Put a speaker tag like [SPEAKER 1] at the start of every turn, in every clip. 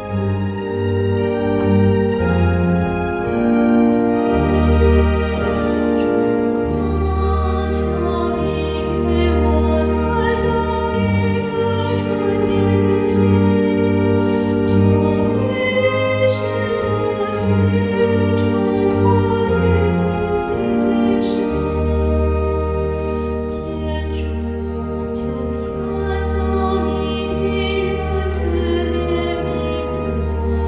[SPEAKER 1] 天主，求你按照你的仁慈怜悯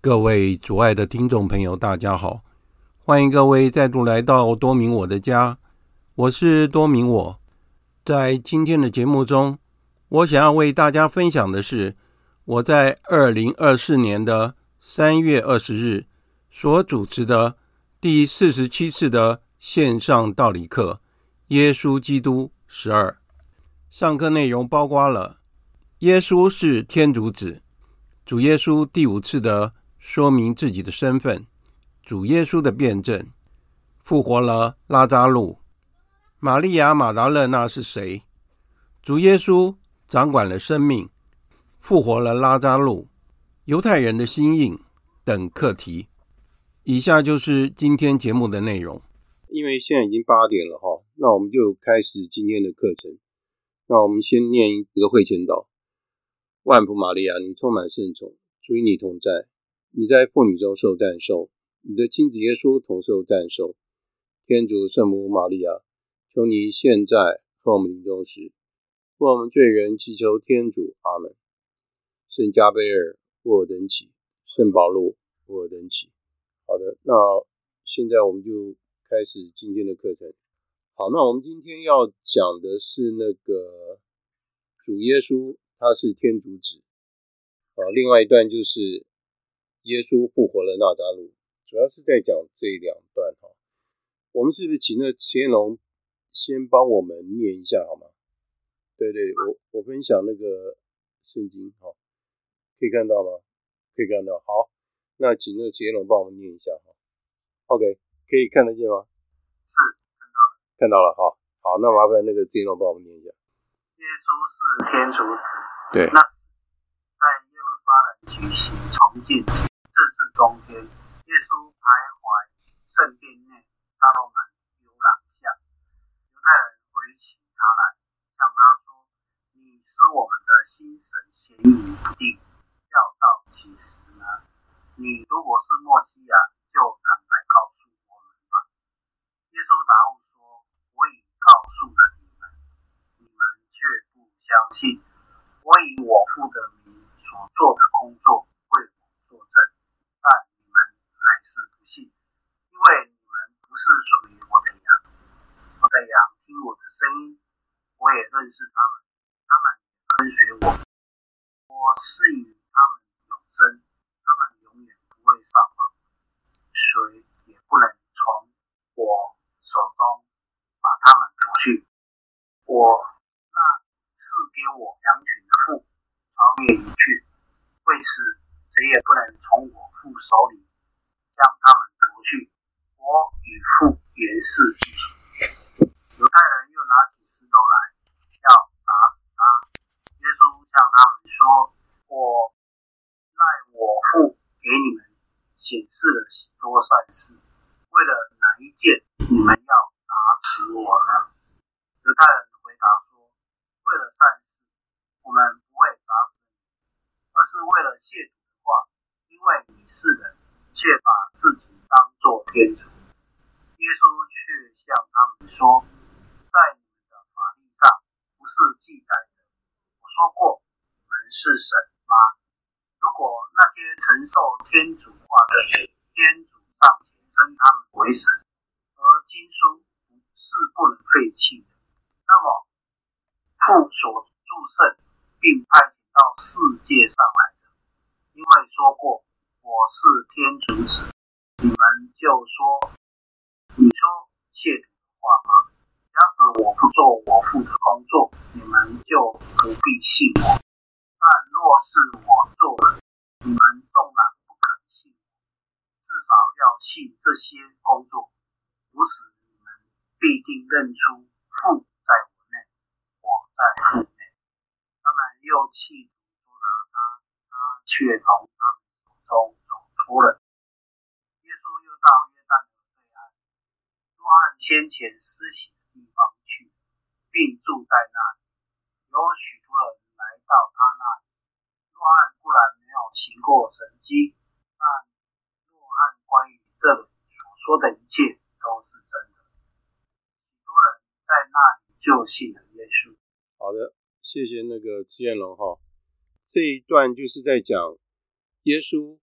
[SPEAKER 1] 各位主爱的听众朋友，大家好，欢迎各位再度来到多明我的家，我是多明我。在今天的节目中，我想要为大家分享的是我在2024年的3月20日所主持的第47次的线上道理课耶稣基督12。上课内容包括了耶稣是天主子，主耶稣第5次的说明自己的身份，主耶稣的辩证，复活了拉扎路，玛利亚马达勒纳是谁，主耶稣掌管了生命，复活了拉扎路，犹太人的心印等课题。以下就是今天节目的内容。因为现在已经8点了那我们就开始今天的课程。那我们先念一个会前祷。万福玛利亚，你充满圣宠，主与你同在，你在妇女中受赞颂，你的亲子耶稣同受赞颂。天主圣母玛利亚，求你现在和我们临终时，为我们罪人祈求天主。阿们。圣加贝尔，为我等起；圣保禄，为我等起。好的，那现在我们就开始今天的课程。好，那我们今天要讲的是那个主耶稣，他是天主子。另外一段就是耶稣复活了纳扎路，主要是在讲这2段。我们是不是请那慈彦龙先帮我们念一下好吗？对，我分享那个圣经，可以看到吗？可以看到。好，那请那个慈彦龙帮我们念一下。OK， 可以看得见吗？
[SPEAKER 2] 是，看到了。
[SPEAKER 1] 好，那麻烦那个慈彦龙帮我们念一下。
[SPEAKER 2] 耶稣是天主子。
[SPEAKER 1] 对。
[SPEAKER 2] 那时在耶路撒冷举行重建节，正是冬天，耶稣徘徊圣殿内撒罗满游廊下，犹太人围起他来，向他说：你使我们的心神闲疑不定，要到几时呢？你如果是默西亚，就坦白告诉我们吧。耶稣答复说：我已告诉了你们，你们却不相信。我以我父的名所做的工作为我作证，但你们还是不信，因为你们不是属于我的羊。我的羊听我的声音，我也认识他们，他们也跟随我。我赐予他们永生，他们永远不会丧亡，谁也不能从我手中把他们夺去。我那赐给我羊群的父超越一切，为此谁也不能从我父手里将他们夺去。我与父原是一体。犹太人又拿起石头来，要打死他。耶稣向他们说：我赖我父给你们显示了许多善事，为了哪一件你们要打死我呢？犹太人回答说：为了善事，我们不会打死你，而是为了亵渎的话，因为你是人，却把自己当作天主。耶稣却向他们说：在你们的法律上不是记载的我说过你们是神吗？如果那些承受天主化的天主尚且称他们为神，而经书是不能废弃的，那么父所祝圣并派遣到世界上来的，因为说过我是天主子，你们就说你说亵渎的话吗？假使我不做我父的工作，你们就不必信我。但若是我做了，你们纵然不肯信我，至少要信这些工作，如此你们必定认出父在我内，我在父内。他们又企图捉拿他，他却从他们手中走脱了。耶稣又到约旦河对岸，若翰先前施洗的地方去，并住在那里。有许多人来到他那里。若翰固然没有行过神迹，但若翰关于这里所说的一切都是真的。许多人在那里就信了耶稣。
[SPEAKER 1] 好的，谢谢那个慈彦龙这一段就是在讲耶稣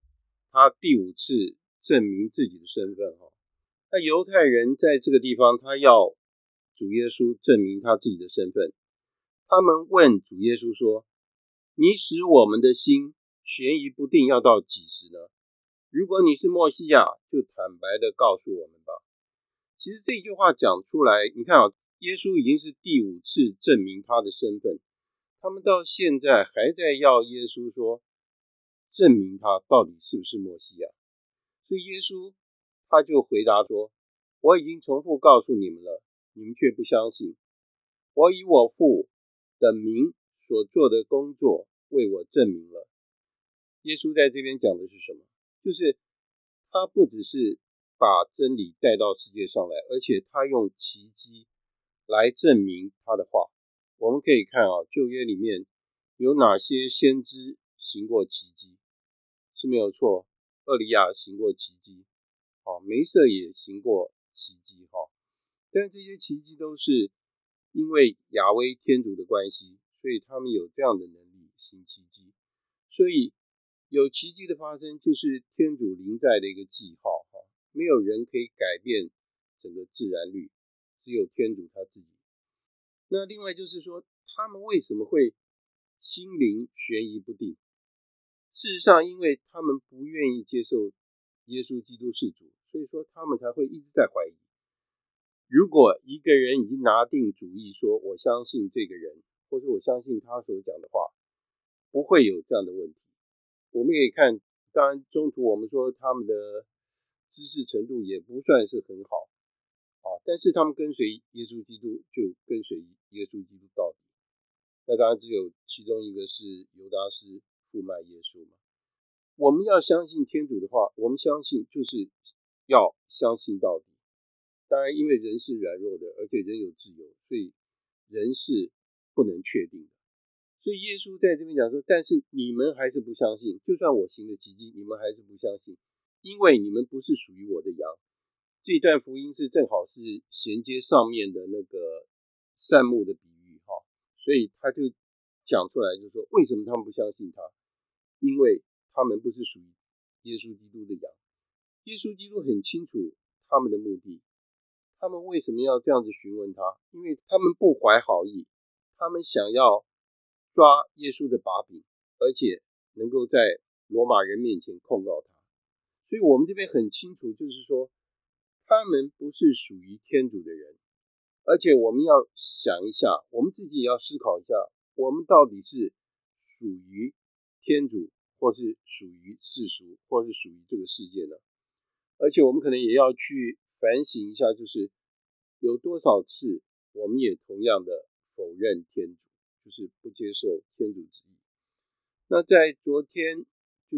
[SPEAKER 1] 他第5次证明自己的身份。那犹太人在这个地方，他要主耶稣证明他自己的身份。他们问主耶稣说，你使我们的心悬疑不定要到几时呢？如果你是默西亚，就坦白的告诉我们吧。其实这句话讲出来，你看耶稣已经是第5次证明他的身份，他们到现在还在要耶稣说证明他到底是不是默西亚。所以耶稣他就回答说，我已经重复告诉你们了，你们却不相信。我以我父的名所做的工作为我证明了。耶稣在这边讲的是什么？就是他不只是把真理带到世界上来，而且他用奇迹来证明他的话。我们可以看旧约里面有哪些先知行过奇迹，是没有错，厄利亚行过奇迹，梅瑟也行过奇迹，但这些奇迹都是因为亚威天主的关系，所以他们有这样的能力行奇迹。所以有奇迹的发生，就是天主临在的一个记号，没有人可以改变整个自然律，只有天主他自己。那另外就是说，他们为什么会心灵悬疑不定？事实上，因为他们不愿意接受耶稣基督是主，所以说他们才会一直在怀疑。如果一个人已经拿定主意说我相信这个人，或者我相信他所讲的话，不会有这样的问题。我们也看，当然中途我们说他们的知识程度也不算是很好，但是他们跟随耶稣基督就跟随耶稣基督到底。那当然只有其中一个是犹达斯出卖耶稣嘛。我们要相信天主的话，我们相信就是要相信到底。当然因为人是软弱的，而且人有自由，所以人是不能确定的。所以耶稣在这边讲说，但是你们还是不相信，就算我行了奇迹，你们还是不相信，因为你们不是属于我的羊。这段福音是正好是衔接上面的那个善牧的比喻，所以他就讲出来，就是说为什么他们不相信他？因为他们不是属于耶稣基督的羊。耶稣基督很清楚他们的目的，他们为什么要这样子询问他？因为他们不怀好意，他们想要抓耶稣的把柄，而且能够在罗马人面前控告他。所以我们这边很清楚，就是说他们不是属于天主的人。而且我们要想一下，我们自己也要思考一下，我们到底是属于天主，或是属于世俗，或是属于这个世界呢？而且我们可能也要去反省一下，就是有多少次我们也同样的否认天主，就是不接受天主旨意。那在昨天就是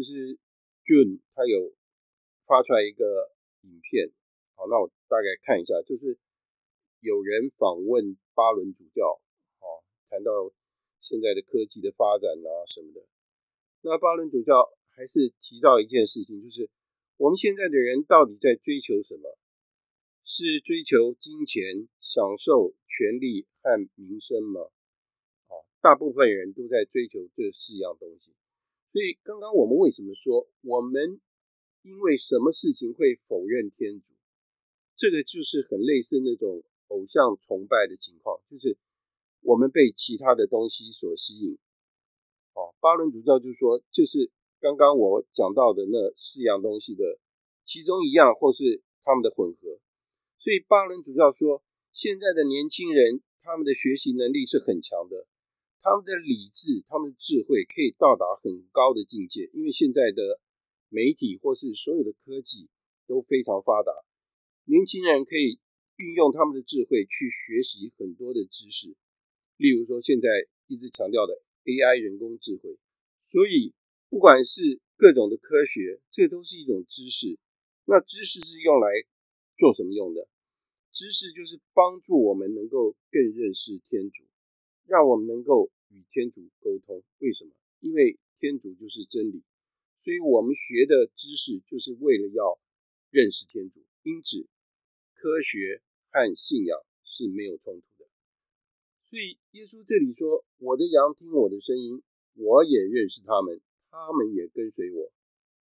[SPEAKER 1] June 他有发出来一个影片，好，那我大概看一下，就是有人访问巴伦主教，谈到现在的科技的发展什么的。那巴伦主教还是提到一件事情，就是我们现在的人到底在追求什么？是追求金钱、享受权力和名声吗？大部分人都在追求这4样东西。所以刚刚我们为什么说我们因为什么事情会否认天主？这个就是很类似那种偶像崇拜的情况，就是我们被其他的东西所吸引。巴伦主教就说，就是刚刚我讲到的那4样东西的其中1样，或是他们的混合。所以巴伦主教说，现在的年轻人他们的学习能力是很强的，他们的理智、他们的智慧可以到达很高的境界，因为现在的媒体或是所有的科技都非常发达，年轻人可以运用他们的智慧去学习很多的知识，例如说现在一直强调的 AI 人工智慧。所以不管是各种的科学，这都是一种知识。那知识是用来做什么用的？知识就是帮助我们能够更认识天主，让我们能够与天主沟通。为什么？因为天主就是真理，所以我们学的知识就是为了要认识天主。因此科学和信仰是没有冲突的。所以耶稣这里说，我的羊听我的声音，我也认识他们，他们也跟随我。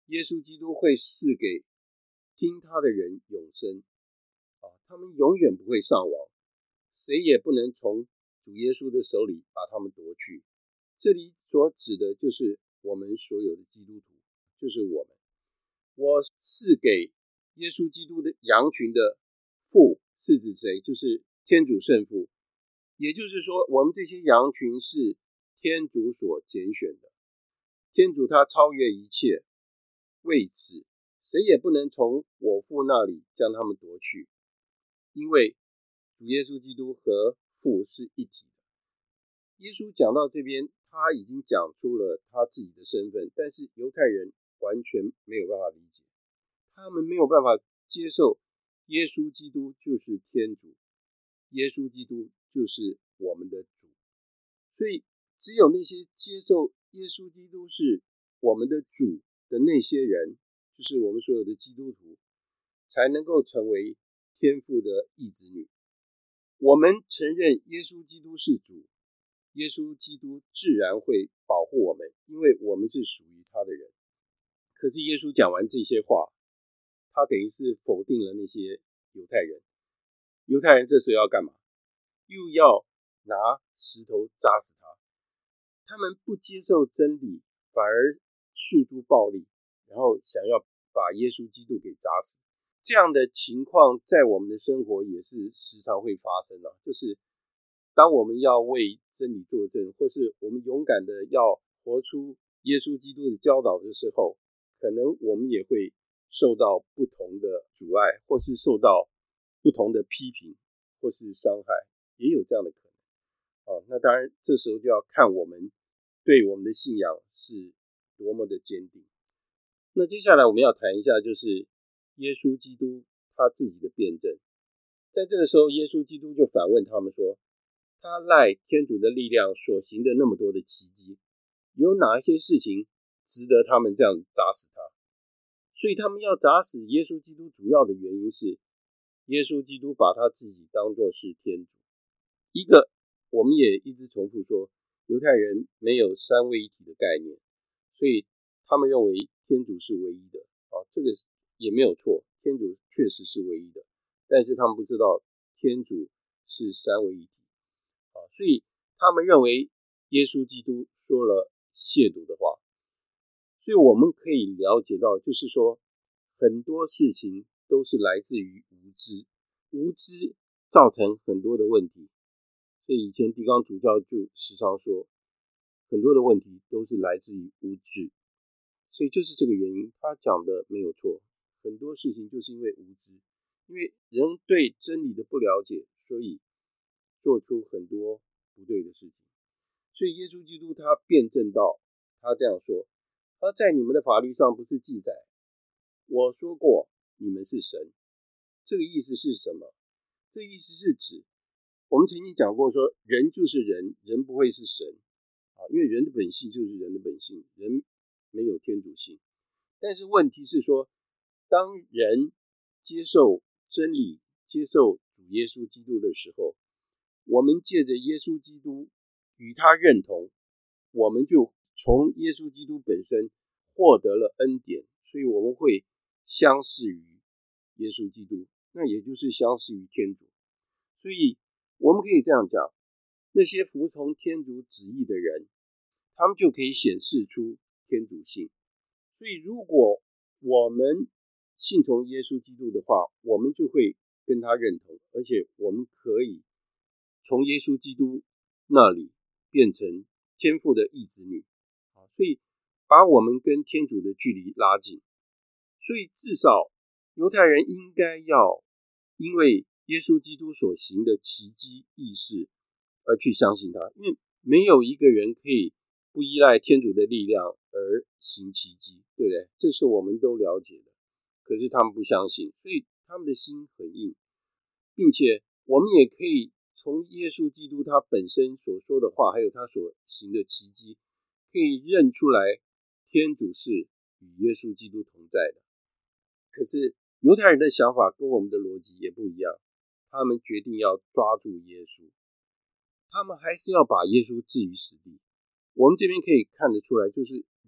[SPEAKER 1] 耶稣基督会赐给听他的人永生，他们永远不会上网，谁也不能从主耶稣的手里把他们夺去。这里所指的就是我们所有的基督徒，就是我们。我赐给耶稣基督的羊群的父是指谁？就是天主圣父。也就是说，我们这些羊群是天主所拣选的，天主他超越一切，为此谁也不能从我父那里将他们夺去，因为主耶稣基督和父是一体的。耶稣讲到这边，他已经讲出了他自己的身份，但是犹太人完全没有办法理解，他们没有办法接受耶稣基督就是天主，耶稣基督就是我们的主。所以只有那些接受耶稣基督是我们的主的那些人，就是我们所有的基督徒，才能够成为天父的义子女。我们承认耶稣基督是主，耶稣基督自然会保护我们，因为我们是属于他的人。可是耶稣讲完这些话，他等于是否定了那些犹太人。犹太人这时候要干嘛？又要拿石头砸死他。他们不接受真理，反而诉诸暴力，然后想要把耶稣基督给砸死。这样的情况在我们的生活也是时常会发生的，就是当我们要为真理作证，或是我们勇敢的要活出耶稣基督的教导的时候，可能我们也会受到不同的阻碍，或是受到不同的批评，或是伤害，也有这样的可能。那当然这时候就要看我们对我们的信仰是多么的坚定。那接下来我们要谈一下，就是耶稣基督他自己的辩证。在这个时候，耶稣基督就反问他们说，他赖天主的力量所行的那么多的奇迹，有哪一些事情值得他们这样砸死他？所以他们要砸死耶稣基督主要的原因是，耶稣基督把他自己当作是天主。一个我们也一直重复说，犹太人没有三位一体的概念，所以他们认为天主是唯一的。这个也没有错，天主确实是唯一的，但是他们不知道天主是三位一体。所以他们认为耶稣基督说了亵渎的话。所以我们可以了解到，就是说很多事情都是来自于无知，无知造成很多的问题。所以以前狄刚主教就时常说，很多的问题都是来自于无知。所以就是这个原因，他讲的没有错，很多事情就是因为无知，因为人对真理的不了解，所以做出很多不对的事情。所以耶稣基督他辩证到，他这样说，他在你们的法律上不是记载我说过你们是神。这个意思是什么？这个意思是指我们曾经讲过说，人就是人，人不会是神，因为人的本性就是人的本性，人没有天主性。但是问题是说，当人接受真理，接受主耶稣基督的时候，我们借着耶稣基督与他认同，我们就从耶稣基督本身获得了恩典，所以我们会相似于耶稣基督，那也就是相似于天主。所以我们可以这样讲，那些服从天主旨意的人，他们就可以显示出天主性。所以如果我们信从耶稣基督的话，我们就会跟他认同，而且我们可以从耶稣基督那里变成天父的义子女，所以把我们跟天主的距离拉近。所以至少犹太人应该要因为耶稣基督所行的奇迹异事而去相信他，因为没有一个人可以不依赖天主的力量而行奇迹，对不对？这是我们都了解的，可是他们不相信，所以他们的心很硬，并且我们也可以从耶稣基督他本身所说的话，还有他所行的奇迹，可以认出来天主是与耶稣基督同在的。可是犹太人的想法跟我们的逻辑也不一样，他们决定要抓住耶稣，他们还是要把耶稣置于死地。我们这边可以看得出来，就是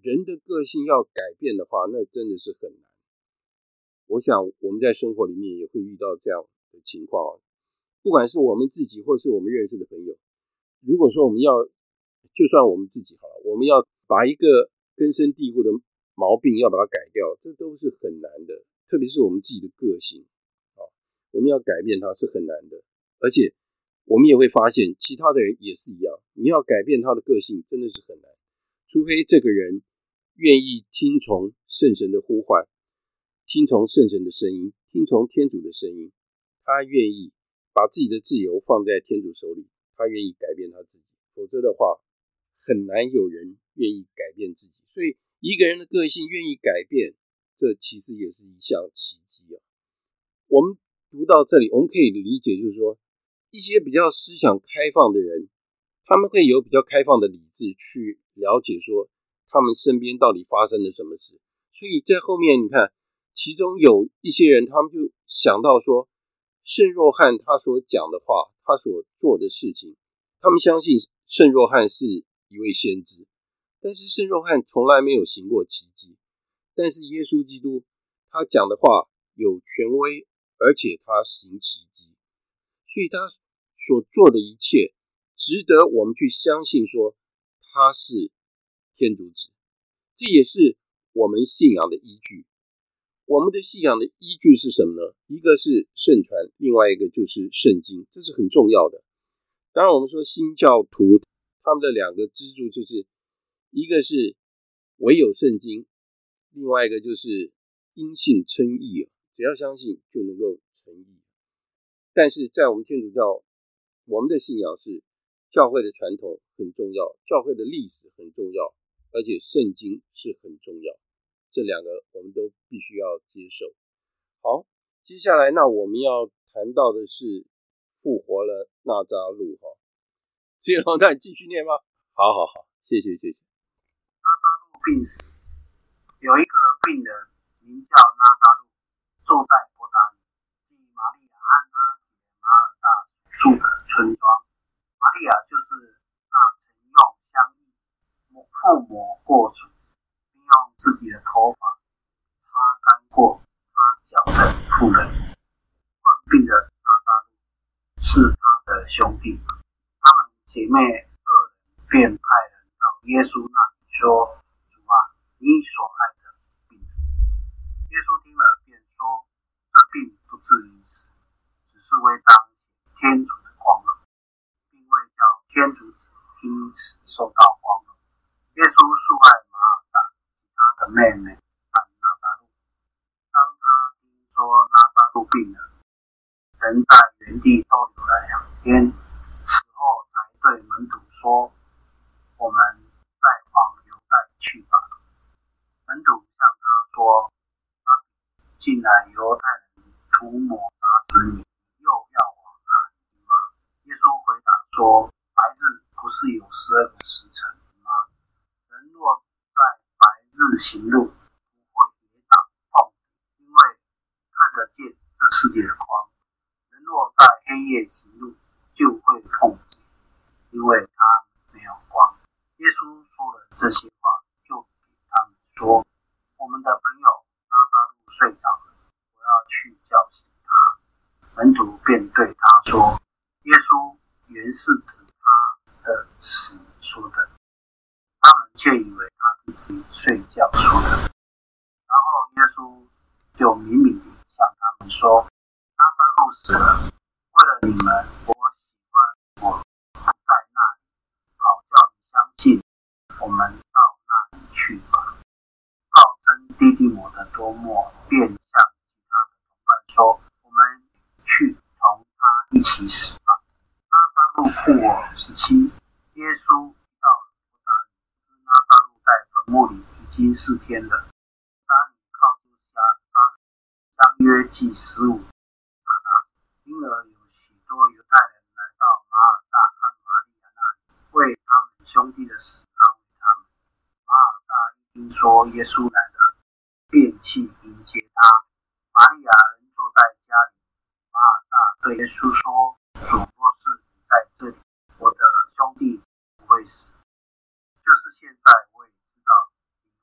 [SPEAKER 1] 人的个性要改变的话，那真的是很难。我想我们在生活里面也会遇到这样的情况，不管是我们自己或是我们认识的朋友，如果说我们要，就算我们自己好了，我们要把一个根深蒂固的毛病要把它改掉，这都是很难的，特别是我们自己的个性，我们要改变它是很难的。而且我们也会发现其他的人也是一样，你要改变他的个性真的是很难，除非这个人愿意听从圣神的呼唤，听从圣神的声音，听从天主的声音，他愿意把自己的自由放在天主手里，他愿意改变他自己，否则的话很难有人愿意改变自己。所以一个人的个性愿意改变，这其实也是一项奇迹啊。我们读到这里，我们可以理解就是说，一些比较思想开放的人，他们会有比较开放的理智去了解说他们身边到底发生了什么事。所以在后面你看，其中有一些人他们就想到说，圣若翰他所讲的话，他所做的事情，他们相信圣若翰是一位先知，但是圣若翰从来没有行过奇迹，但是耶稣基督他讲的话有权威，而且他行奇迹，所以他所做的一切值得我们去相信说他是天主子，这也是我们信仰的依据。我们的信仰的依据是什么呢？一个是圣传，另外一个就是圣经，这是很重要的。当然我们说新教徒他们的两个支柱，就是一个是唯有圣经，另外一个就是因信称义，只要相信就能够称义。但是在我们天主教，我们的信仰是教会的传统很重要，教会的历史很重要，而且圣经是很重要，这两个我们都必须要接受。好，接下来那我们要谈到的是复活了纳匝路哈。接龙再继续念吗？好，谢谢。
[SPEAKER 2] 纳匝路病死，有一个病人名叫纳匝路，住在伯达尼，即玛利亚和她姐马尔大住的村庄。玛利亚就是那曾用香液覆抹过主，并用自己的头发擦干过他脚的妇人。患病的纳匝路是他的兄弟，他们姐妹二人便派人到耶稣那里说：主啊，你所爱的病人。耶稣听了便说：这病不至于死，只是为彰显天主的光荣，并为叫天主子因此受到光荣。耶稣素爱马尔大及他的妹妹和纳匝路。当他听说纳匝路病了，人在原地逗留了2天，此后才对门徒说：我们再往犹太去吧。门徒向他说：近来犹太人涂抹打死你，又要往那里吗？耶稣回答说：白日不是有12个时辰吗？人若在白日行路，不会跌倒碰，因为看得见这世界的光；人若在黑夜行路，就会碰跌，因为他没有光。耶稣说了这些话，就给他们说：我们的朋友纳匝路睡着了，我要去叫醒他。门徒便对他说：耶稣原是指他的死说的，他们却以为他是指睡觉说的。然后耶稣就明明地向他们说：纳匝路死了，为了你们，我喜欢我不在那里，好叫你相信。我们到那里去吧。号称弟弟摩的多默便向其他的同伴说：我们去同他一起死吧。纳匝路复活时期，耶稣到了伯达尼，纳匝路在坟墓里已经4天了。伯达尼靠近撒冷，相约祭15塔达，因而有许多犹太人来到马尔大和玛利亚那里，为他们兄弟的死安慰他们。马尔大一听说耶稣来了，便去迎接他。玛利亚仍坐在家里。马尔大对耶稣说：主，若是你在这里，我的兄弟不会死。就是现在，我也知道你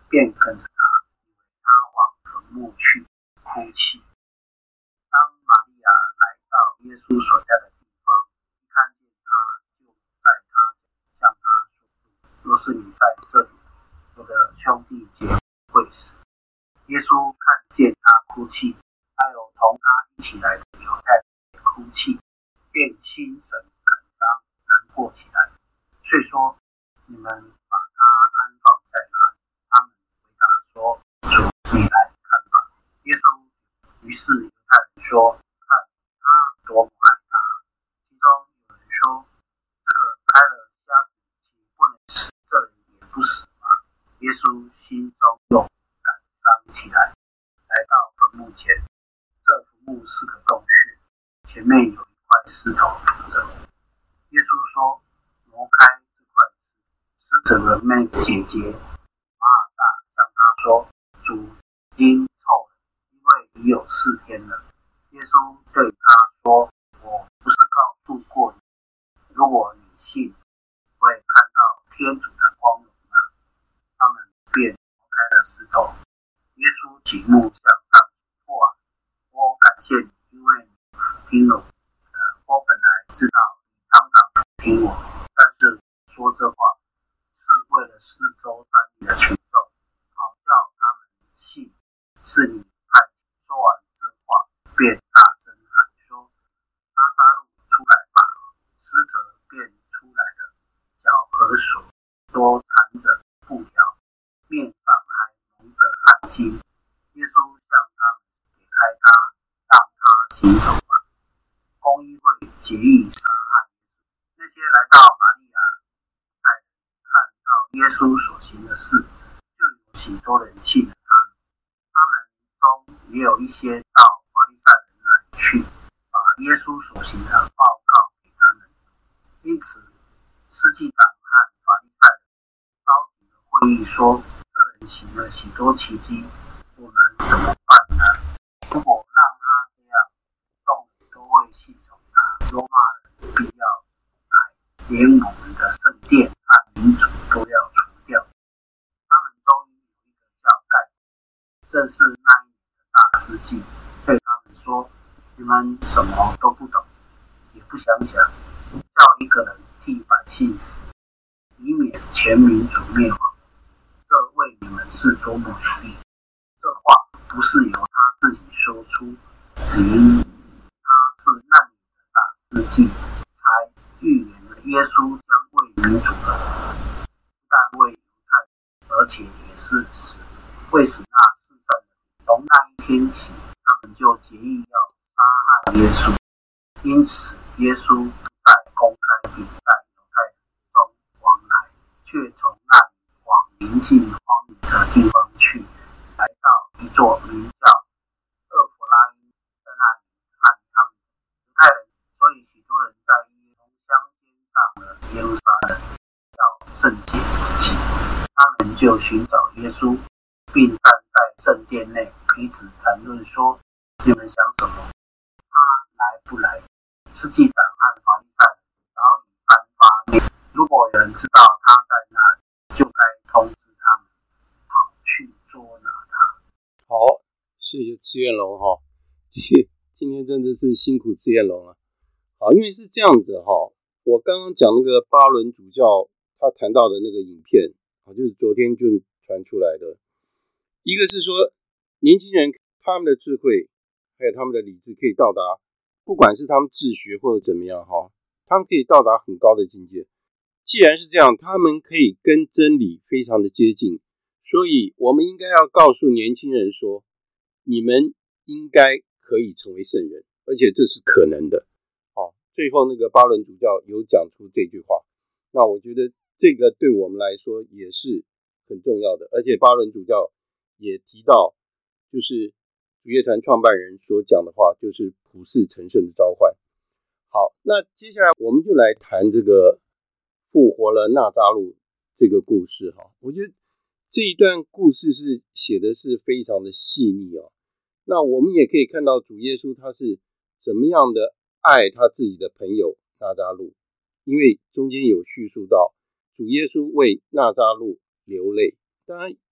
[SPEAKER 2] 便跟着他，以为他往坟墓去，哭泣。当玛利亚来到耶稣所在的地方，一看见他，就在他向他说：“若是你在这里，我的兄弟姐妹会死。”耶稣看见他哭泣，还有同他一起来的犹太人也哭泣，便心神感伤，难过起来，遂说：“你们把他安放在哪里？”他们回答说：“主，你来看吧。”耶稣于是犹太人说：“看他多么爱他。”其中有人说：“这个开了瞎子岂不能死？这人也不死吗？”耶稣心中又感伤起来，来到坟墓前。这坟墓是个洞穴，前面有一块石头土着。耶稣说：“挪开这块石。”死者的妹姐姐马尔大向他说：“主，已经臭了，因为已有4天了。”耶稣对他说：“我不是告诉过你，如果你信，会看到天主的光荣吗？”他们便挪开了石头。耶稣举目向上，父啊，我感谢你，因为你听了我。我本来知道你常常听我，但是说这话是为了四周站立的群众，好叫他们信是你派遣。说完这话，便大声喊说：“拉撒路出来吧！”死者便出来了，脚和手都缠着布条，面上还蒙着汗巾。耶稣向他们解开他，让他行走吧。公议会决意杀害那些来到玛利亚带人看到耶稣所行的事，就有许多人信了他们。他们中也有一些到法利赛人那里去，把耶稣所行的报告给他们。因此，司祭长和法利赛人召集了会议，说：“这人行了许多奇迹，我们怎么办呢？如果让他这样，众人都会信从他，罗马人必要来，连我们的圣殿和民族都要除掉。”他们中有一个叫盖，正是那一年的大司祭，对他们说：“你们什么都不懂，也不想想，叫一个人替百姓死，以免全民族灭亡，这为你们是多么有利。”这话不是由他自己说出，只因他是那年的大司祭，才预言了耶稣将为民族而死，不但为犹太人，而且也是死，为使那世上的。从那一天起，他们就决意要杀害耶稣。因此，耶稣不再公开地在犹太人中往来，却从那里往邻近荒野的地方去，来到一座名叫厄弗拉因，在那里和他们犹太人，所以许多人在从乡间上了耶路撒冷，要圣洁之期。他们就寻找耶稣，并站在圣殿内彼此谈论说：“你们想什么？他来不来？”司祭长和法利赛人早已颁发令，如果有人知道他在那里，就该通知他们，好去捉拿他。
[SPEAKER 1] 好，谢谢赤焰龙哈，今天真的是辛苦赤焰龙了。好，因为是这样子哈，我刚刚讲那个巴伦主教他谈到的那个影片，就是昨天就传出来的。一个是说，年轻人他们的智慧还有他们的理智可以到达，不管是他们自学或者怎么样哈，他们可以到达很高的境界。既然是这样，他们可以跟真理非常的接近，所以我们应该要告诉年轻人说，你们应该可以成为圣人，而且这是可能的。最后那个巴伦主教有讲出这句话，那我觉得这个对我们来说也是很重要的。而且巴伦主教也提到，就是主业团创办人所讲的话，就是普世成圣的召唤。好，那接下来我们就来谈这个复活了纳匝路这个故事哈。我觉得这一段故事是写的是非常的细腻哦。那我们也可以看到主耶稣他是怎么样的爱他自己的朋友纳匝路，因为中间有叙述到主耶稣为纳匝路流泪。当然，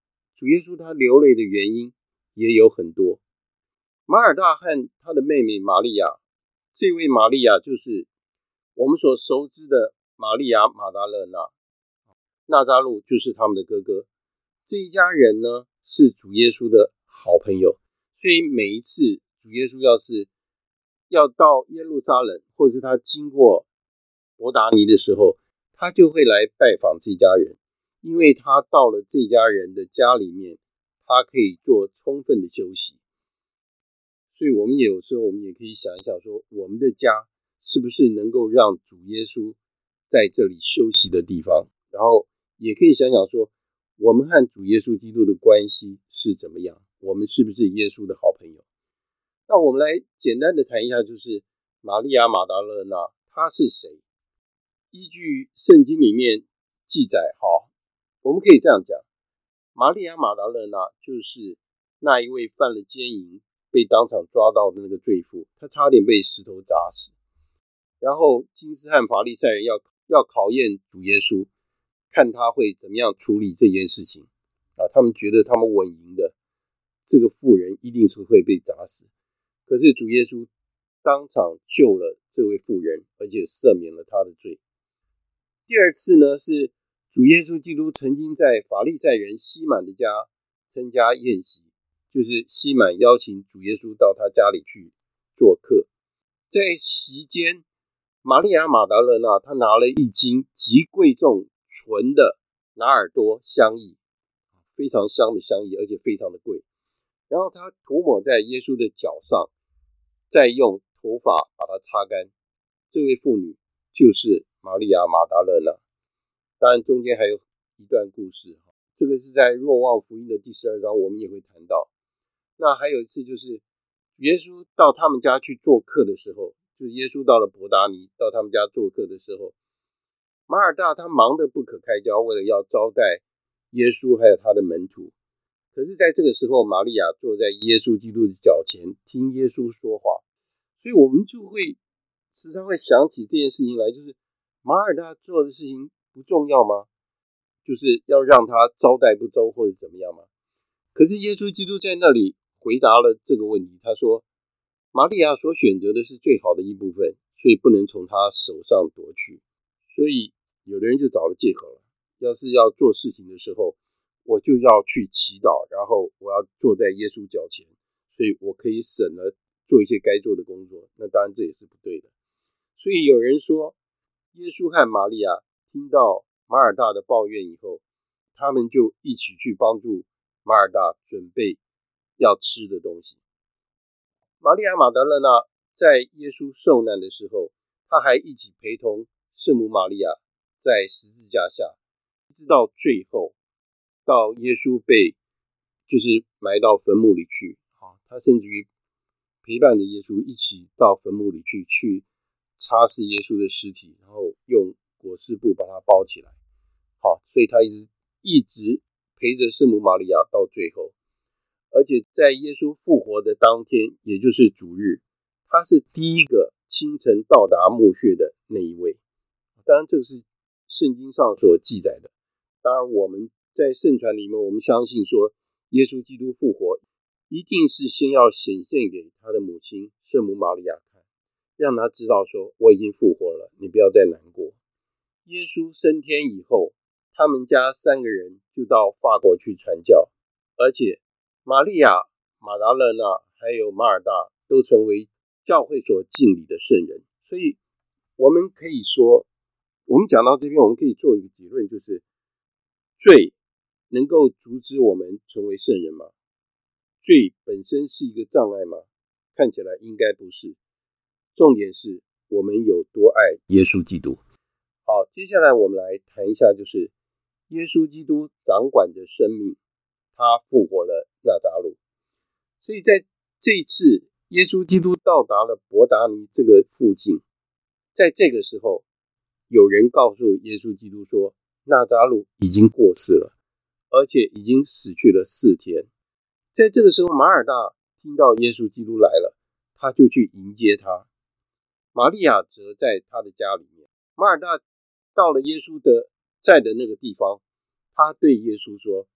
[SPEAKER 1] 主耶稣他流泪的原因也有很多。马尔大和他的妹妹玛利亚，这位玛利亚就是我们所熟知的玛利亚马达勒纳，纳匝路就是他们的哥哥。这一家人呢是主耶稣的好朋友，所以每一次主耶稣要到耶路撒冷，或者是他经过伯达尼的时候，他就会来拜访这家人，因为他到了这家人的家里面，他可以做充分的休息。所以我们有时候也可以想一想说，我们的家是不是能够让主耶稣在这里休息的地方，然后也可以想想说，我们和主耶稣基督的关系是怎么样，我们是不是耶稣的好朋友。那我们来简单的谈一下，就是玛利亚马达勒纳她是谁。依据圣经里面记载，我们可以这样讲，玛利亚马达勒纳就是那一位犯了奸淫被当场抓到的那个罪妇，她差点被石头砸死。然后金斯和法利赛人要考验主耶稣，看他会怎么样处理这件事情他们觉得他们稳赢的，这个妇人一定是会被砸死。可是主耶稣当场救了这位妇人，而且赦免了她的罪。第二次呢，是主耶稣基督曾经在法利赛人西满的家参加宴席，就是西满邀请主耶稣到他家里去做客。在席间，玛利亚马达勒纳她拿了一斤极贵重纯的拿尔多香液，非常香的香液，而且非常的贵。然后她涂抹在耶稣的脚上，再用头发把它擦干。这位妇女就是玛利亚马达勒纳。当然中间还有一段故事，这个是在若望福音的第12章我们也会谈到。那还有一次就是耶稣到他们家去做客的时候，就是耶稣到了伯达尼到他们家做客的时候，马尔大他忙得不可开交，为了要招待耶稣还有他的门徒。可是在这个时候，玛利亚坐在耶稣基督的脚前听耶稣说话。所以我们就会时常会想起这件事情来，就是马尔大做的事情不重要吗？就是要让他招待不周或者怎么样吗？可是耶稣基督在那里回答了这个问题，他说玛利亚所选择的是最好的一部分，所以不能从他手上夺去。所以有的人就找了借口了，要是要做事情的时候，我就要去祈祷，然后我要坐在耶稣脚前，所以我可以省了做一些该做的工作，那当然这也是不对的。所以有人说，耶稣和玛利亚听到马尔大的抱怨以后，他们就一起去帮助马尔大准备要吃的东西。玛利亚马达勒纳在耶稣受难的时候，他还一起陪同圣母玛利亚在十字架下，一直到最后，到耶稣被就是埋到坟墓里去，他甚至于陪伴着耶稣一起到坟墓里去擦拭耶稣的尸体，然后用裹尸布把它包起来。所以他一直陪着圣母玛利亚到最后。而且在耶稣复活的当天，也就是主日，他是第一个清晨到达墓穴的那一位。当然这个是圣经上所记载的，当然我们在圣传里面，我们相信说耶稣基督复活一定是先要显现给他的母亲圣母玛利亚看，让他知道说我已经复活了，你不要再难过。耶稣升天以后，他们家3个人就到法国去传教，而且玛利亚、马达勒纳还有马尔大都成为教会所敬礼的圣人。所以我们可以说，我们讲到这边，我们可以做一个结论，就是罪能够阻止我们成为圣人吗？罪本身是一个障碍吗？看起来应该不是。重点是我们有多爱耶稣基督。好，接下来我们来谈一下，就是耶稣基督掌管着生命，他复活了纳匝路。所以在这一次耶稣基督到达了伯达尼这个附近，在这个时候有人告诉耶稣基督说，纳匝路已经过世了，而且已经死去了4天。在这个时候，马尔大听到耶稣基督来了，他就去迎接他。玛利亚则在他的家里面。马尔大到了耶稣的在的那个地方，他对耶稣说，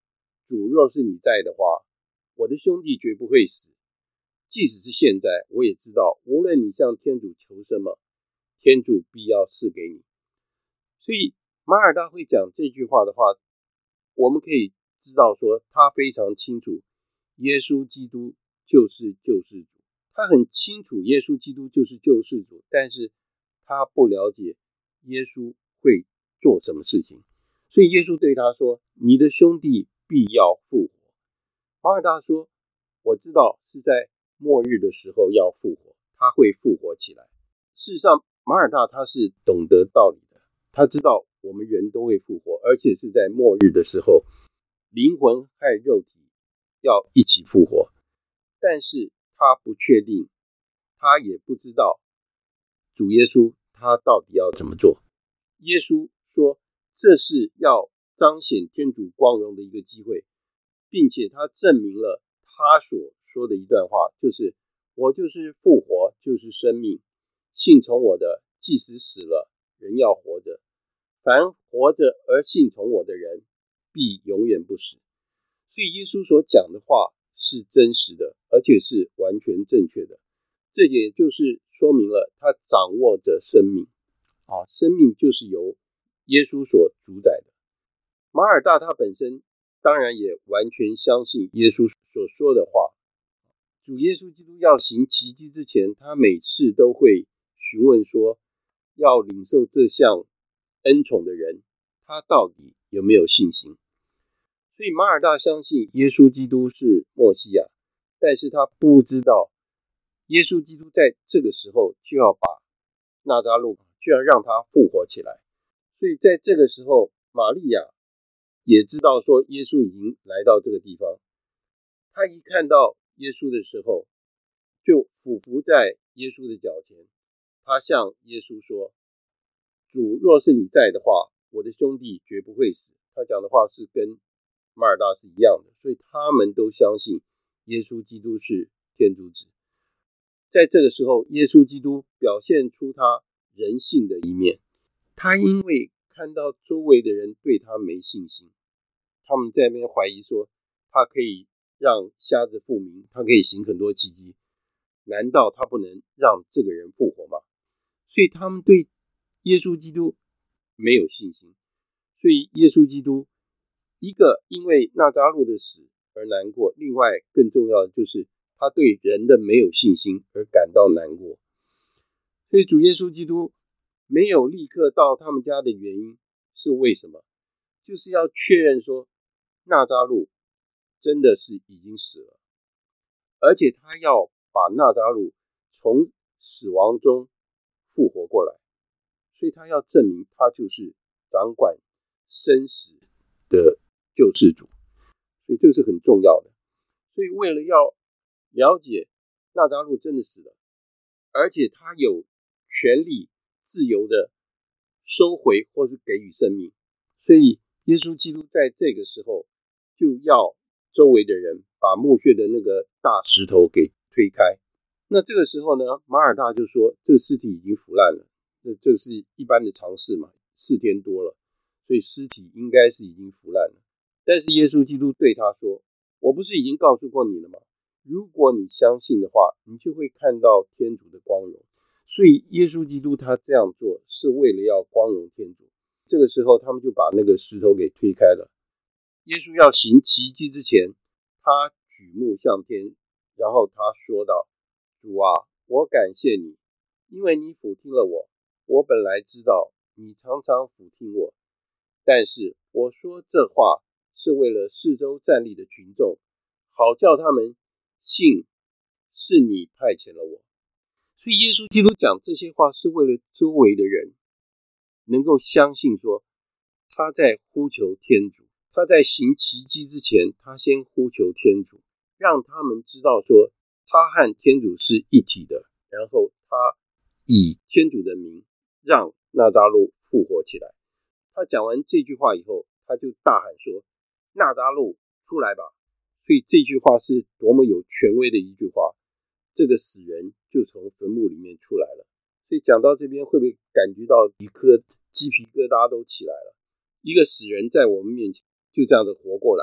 [SPEAKER 1] 主若是你在的话，我的兄弟绝不会死。即使是现在，我也知道，无论你向天主求什么，天主必要赐给你。所以马尔大会讲这句话的话，我们可以知道说，他非常清楚耶稣基督就是救世主，他很清楚耶稣基督就是救世主，但是他不了解耶稣会做什么事情。所以耶稣对他说，你的兄弟必要复活。马尔大说，我知道是在末日的时候要复活，他会复活起来。事实上马尔大他是懂得道理的，他知道我们人都会复活，而且是在末日的时候，灵魂和肉体要一起复活。但是他不确定，他也不知道主耶稣他到底要怎么做。耶稣说，这是要彰显天主光荣的一个机会，并且他证明了他所说的一段话，就是我就是复活，就是生命，信从我的，即使死了，人要活着。凡活着而信从我的人，必永远不死。所以耶稣所讲的话是真实的，而且是完全正确的。这也就是说明了他掌握着生命生命就是由耶稣所主宰的。马尔大他本身当然也完全相信耶稣所说的话。主耶稣基督要行奇迹之前，他每次都会询问说，要领受这项恩宠的人，他到底有没有信心。所以马尔大相信耶稣基督是默西亚，但是他不知道耶稣基督在这个时候就要把纳匝路就要让他复活起来。所以在这个时候，玛利亚也知道说耶稣已经来到这个地方。他一看到耶稣的时候，就俯伏在耶稣的脚前，他向耶稣说，主若是你在的话，我的兄弟绝不会死。他讲的话是跟马尔大是一样的，所以他们都相信耶稣基督是天主子。在这个时候，耶稣基督表现出他人性的一面。他因为看到周围的人对他没信心，他们在那边怀疑说，他可以让瞎子复明，他可以行很多奇迹，难道他不能让这个人复活吗？所以他们对耶稣基督没有信心。所以耶稣基督一个因为纳匝路的死而难过，另外更重要的就是他对人的没有信心而感到难过。所以主耶稣基督没有立刻到他们家的原因是为什么？就是要确认说纳匝路真的是已经死了，而且他要把纳匝路从死亡中复活过来，所以他要证明他就是掌管生死的救世主，所以这个是很重要的。所以为了要了解纳匝路真的死了，而且他有权利自由的收回或是给予生命，所以耶稣基督在这个时候就要周围的人把墓穴的那个大石头给推开。那这个时候呢，马尔大就说这个尸体已经腐烂了，这是一般的常识嘛，4天多了，所以尸体应该是已经腐烂了。但是耶稣基督对他说，我不是已经告诉过你了吗？如果你相信的话，你就会看到天主的光荣。所以耶稣基督他这样做是为了要光荣天主。这个时候他们就把那个石头给推开了。耶稣要行奇迹之前，他举目向天，然后他说道，主啊，我感谢你，因为你俯听了我。我本来知道你常常俯听我，但是我说这话是为了四周站立的群众，好叫他们信是你派遣了我。所以耶稣基督讲这些话是为了周围的人能够相信说他在呼求天主，他在行奇迹之前他先呼求天主，让他们知道说他和天主是一体的，然后他以天主的名让纳匝路复活起来。他讲完这句话以后，他就大喊说，纳匝路出来吧。所以这句话是多么有权威的一句话，这个死人就从坟墓里面出来了。所以讲到这边，会不会感觉到一颗鸡皮疙瘩都起来了？一个死人在我们面前就这样的活过来，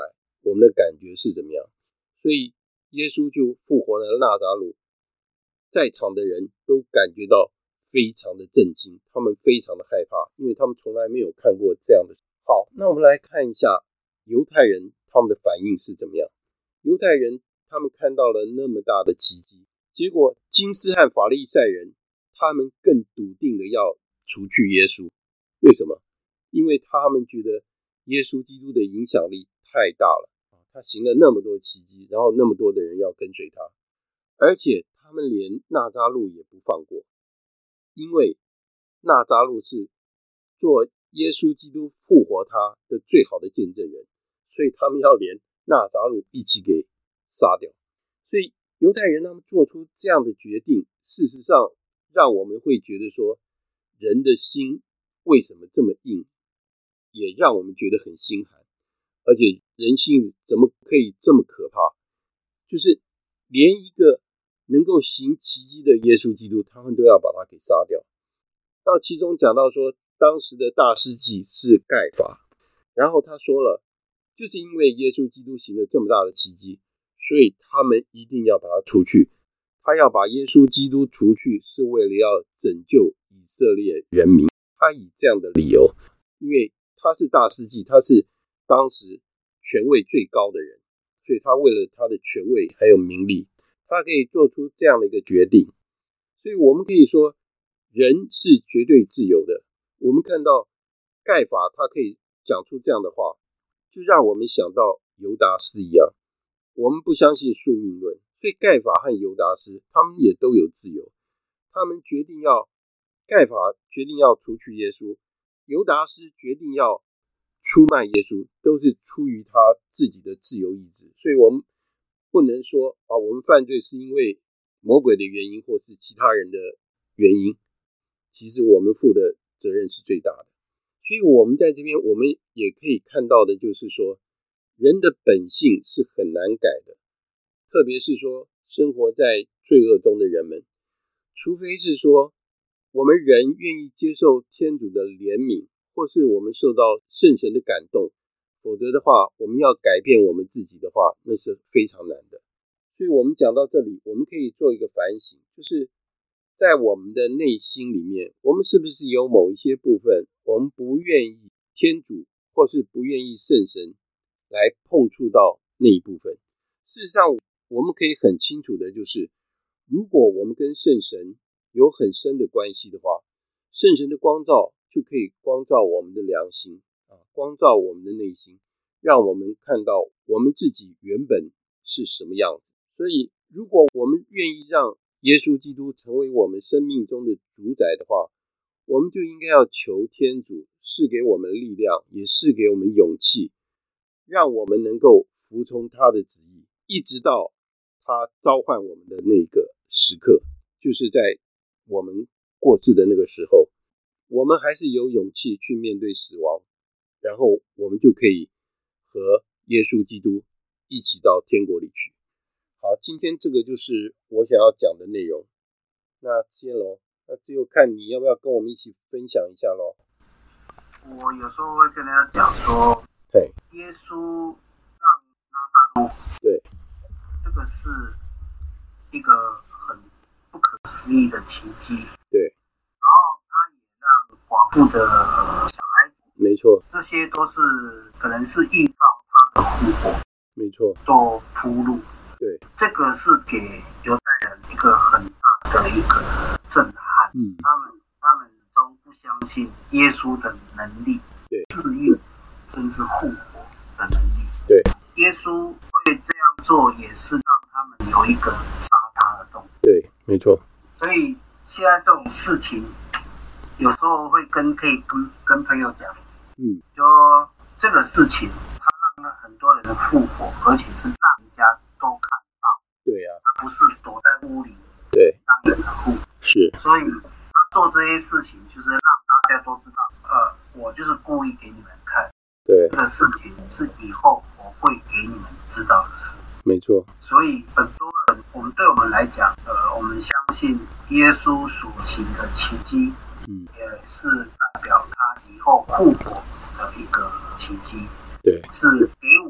[SPEAKER 1] 我们的感觉是怎么样？所以耶稣就复活了纳匝鲁，在场的人都感觉到非常的震惊，他们非常的害怕，因为他们从来没有看过这样的。好，那我们来看一下犹太人他们的反应是怎么样。犹太人他们看到了那么大的奇迹，结果经师和法利赛人他们更笃定的要除去耶稣。为什么？因为他们觉得耶稣基督的影响力太大了，他行了那么多奇迹，然后那么多的人要跟随他，而且他们连纳匝路也不放过，因为纳匝路是做耶稣基督复活他的最好的见证人，所以他们要连纳匝路一起给杀掉。所以犹太人他们做出这样的决定，事实上让我们会觉得说，人的心为什么这么硬，也让我们觉得很心寒，而且人性怎么可以这么可怕，就是连一个能够行奇迹的耶稣基督他们都要把他给杀掉。那其中讲到说，当时的大司祭是盖法，然后他说了，就是因为耶稣基督行了这么大的奇迹，所以他们一定要把他除去。他要把耶稣基督除去，是为了要拯救以色列人民。他以这样的理由，因为他是大司祭，他是当时权位最高的人，所以他为了他的权位还有名利，他可以做出这样的一个决定。所以我们可以说，人是绝对自由的。我们看到盖法他可以讲出这样的话，就让我们想到犹达斯一样。我们不相信宿命论，所以盖法和犹达斯他们也都有自由。他们盖法决定要除去耶稣，犹达斯决定要出卖耶稣，都是出于他自己的自由意志。所以我们不能说我们犯罪是因为魔鬼的原因或是其他人的原因，其实我们负的责任是最大的。所以我们在这边我们也可以看到的就是说，人的本性是很难改的，特别是说生活在罪恶中的人们，除非是说我们人愿意接受天主的怜悯，或是我们受到圣神的感动，否则的话我们要改变我们自己的话，那是非常难的。所以我们讲到这里，我们可以做一个反省，就是在我们的内心里面，我们是不是有某一些部分我们不愿意天主或是不愿意圣神来碰触到那一部分。事实上我们可以很清楚的就是，如果我们跟圣神有很深的关系的话，圣神的光照就可以光照我们的良心，光照我们的内心，让我们看到我们自己原本是什么样子。所以如果我们愿意让耶稣基督成为我们生命中的主宰的话，我们就应该要求天主赐给我们力量，也赐给我们勇气，让我们能够服从他的旨意，一直到他召唤我们的那个时刻，就是在我们过世的那个时候，我们还是有勇气去面对死亡，然后我们就可以和耶稣基督一起到天国里去。好，今天这个就是我想要讲的内容。那谢龙，那最后看你要不要跟我们一起分享一下咯。
[SPEAKER 2] 我有时候会跟人家讲说，耶稣让拉匝路，
[SPEAKER 1] 对，
[SPEAKER 2] 这个是一个很不可思议的奇迹。
[SPEAKER 1] 对，
[SPEAKER 2] 然后他也让寡妇的小孩子，
[SPEAKER 1] 没错，
[SPEAKER 2] 这些都是可能是映照他的复活，
[SPEAKER 1] 没错，
[SPEAKER 2] 做铺路。
[SPEAKER 1] 对，
[SPEAKER 2] 这个是给犹太人一个很大的一个震撼。他们都不相信耶稣的能力，
[SPEAKER 1] 对，
[SPEAKER 2] 治愈甚至复活的能力。
[SPEAKER 1] 对，
[SPEAKER 2] 耶稣会这样做，也是让他们有一个杀他的动作。
[SPEAKER 1] 对，没错。
[SPEAKER 2] 所以现在这种事情，有时候会可以跟朋友讲，说这个事情，他让很多人的复活，而且是让人家都看到。
[SPEAKER 1] 对呀，
[SPEAKER 2] 他不是躲在屋里，
[SPEAKER 1] 对，
[SPEAKER 2] 让人的复活。
[SPEAKER 1] 是，
[SPEAKER 2] 所以他做这些事情，就是让大家都知道，我就是故意给你们看。
[SPEAKER 1] 对，
[SPEAKER 2] 这个事情是以后我会给你们知道的事。
[SPEAKER 1] 没错。
[SPEAKER 2] 所以很多人，对我们来讲，我们相信耶稣所行的奇迹，也是代表他以后复活的一个奇迹。
[SPEAKER 1] 对，
[SPEAKER 2] 是给我们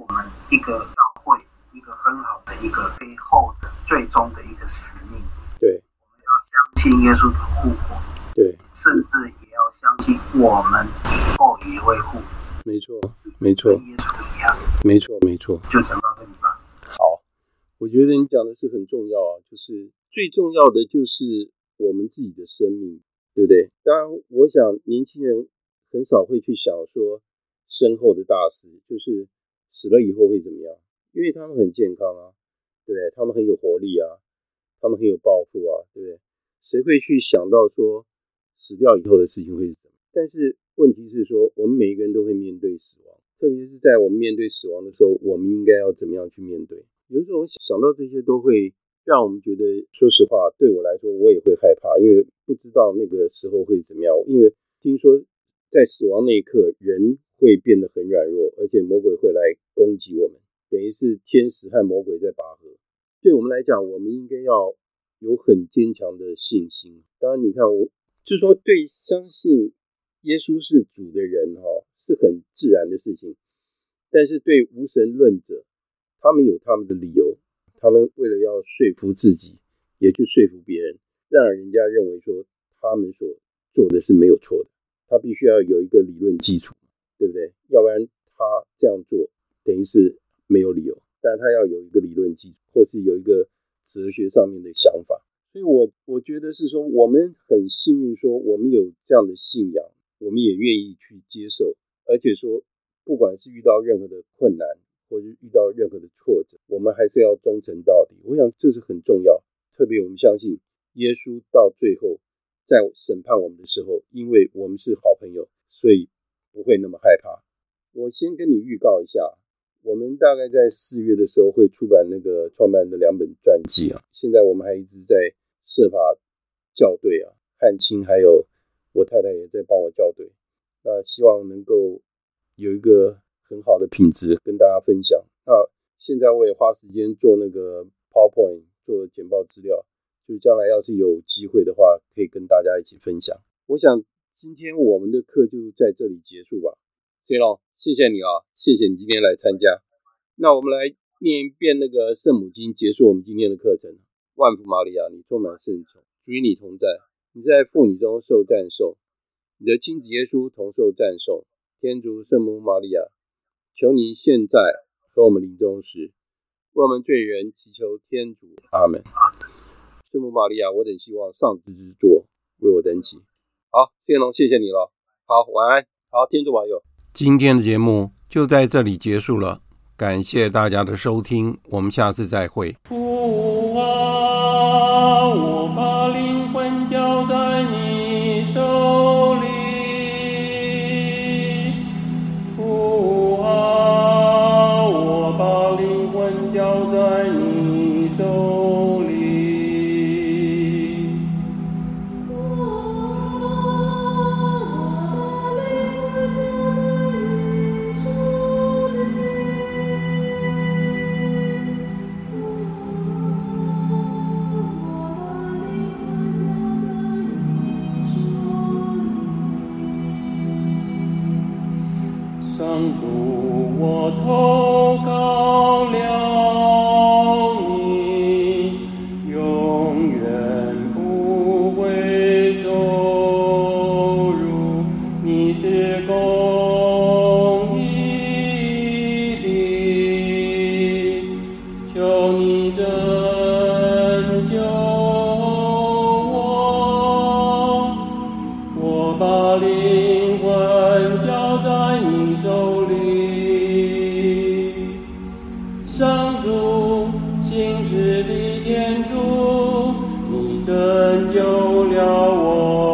[SPEAKER 2] 一个教会一个很好的一个背后的最终的一个使命。
[SPEAKER 1] 对，
[SPEAKER 2] 我们要相信耶稣的复活，
[SPEAKER 1] 对，
[SPEAKER 2] 甚至也要相信我们以后也会复活。
[SPEAKER 1] 没错，没错，
[SPEAKER 2] 跟耶稣一样。
[SPEAKER 1] 没错，没错。
[SPEAKER 2] 就讲到这里吧。
[SPEAKER 1] 好，我觉得你讲的是很重要啊，就是最重要的就是我们自己的生命，对不对？当然，我想年轻人很少会去想说身后的大事，就是死了以后会怎么样，因为他们很健康啊，对不对？他们很有活力啊，他们很有抱负啊，对不对？谁会去想到说死掉以后的事情会是什么？但是问题是说，我们每一个人都会面对死亡，特别是在我们面对死亡的时候，我们应该要怎么样去面对？有时候我想到这些都会让我们觉得，说实话，对我来说我也会害怕，因为不知道那个时候会怎么样。因为听说在死亡那一刻，人会变得很软弱，而且魔鬼会来攻击我们，等于是天使和魔鬼在拔河。对我们来讲，我们应该要有很坚强的信心。当然你看，我就是说对相信耶稣是主的人是很自然的事情，但是对无神论者，他们有他们的理由，他们为了要说服自己，也去说服别人，让人家认为说他们所做的是没有错的。他必须要有一个理论基础，对不对？要不然他这样做等于是没有理由，但他要有一个理论基础，或是有一个哲学上面的想法。所以我觉得是说，我们很幸运说我们有这样的信仰，我们也愿意去接受，而且说不管是遇到任何的困难或者遇到任何的挫折，我们还是要忠诚到底。我想这是很重要，特别我们相信耶稣到最后在审判我们的时候，因为我们是好朋友，所以不会那么害怕。我先跟你预告一下，我们大概在4月的时候会出版那个创办的2本传记啊。现在我们还一直在设法校对啊，汉卿还有我太太也在帮我校对。那希望能够有一个很好的品质跟大家分享。那现在我也花时间做那个 PowerPoint， 做简报资料，就将来要是有机会的话，可以跟大家一起分享。我想今天我们的课就在这里结束吧。谢龙，谢谢你啊，谢谢你今天来参加。那我们来念一遍那个圣母经，结束我们今天的课程。万福玛利亚，你充满圣宠，主与你同在，你在妇女中受赞颂，你的亲子耶稣同受赞颂。天主圣母玛利亚，求你现在和我们临终时，为我们罪人祈求天主。阿们。圣母玛利亚，我等希望上智之作，为我等起。好，谢龙，谢谢你了。好，晚安。好，天主保佑。今天的节目就在这里结束了，感谢大家的收听，我们下次再会。
[SPEAKER 3] 父啊，我把灵魂交在你手里。父啊，我把灵魂交在你手里。上主，我投靠了你，永远不会收入。你是公义的，求你拯救我，我把灵魂交在你手里。上主，信实的天主，你拯救了我。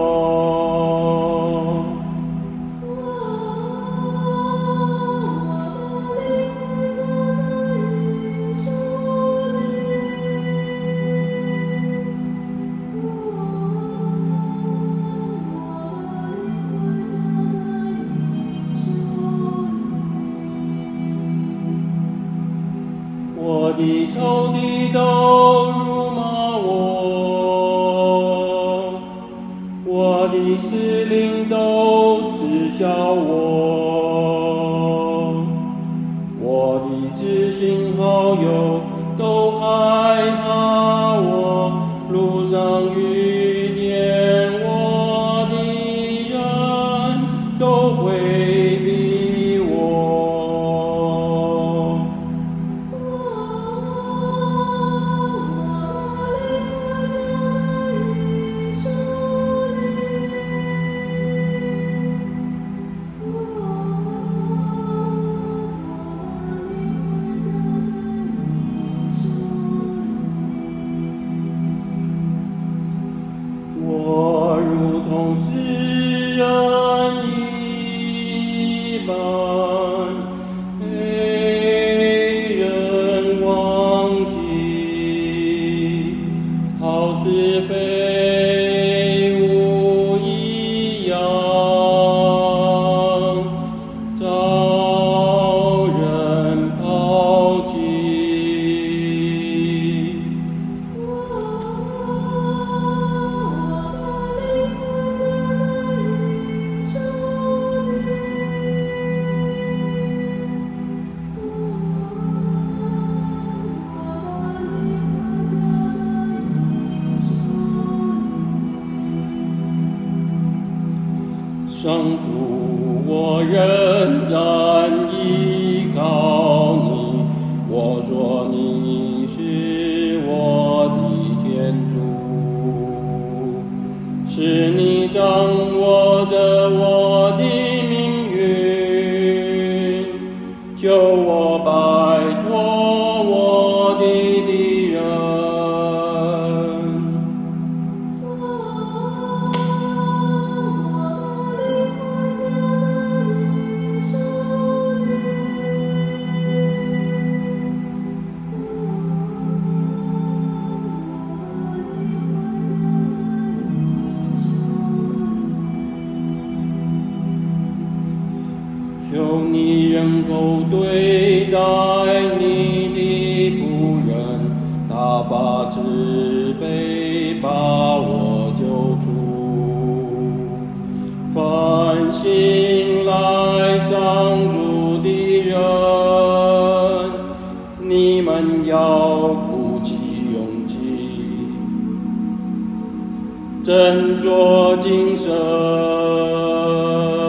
[SPEAKER 3] 我的仇敌都辱骂我，我的司令都耻笑我，我的好友都害怕我，路上遇见我的人都回避我。我如同诗人一般，被人忘记，好似废物一样，遭人抛弃。上主，我仍然依靠你，我说你是我的天主，是你掌握着我的命运，救我摆脱我的敌人。求你仁厚对待你的仆人，大发慈悲把我救出。凡信赖上主的人，你们要鼓起勇气，振作精神。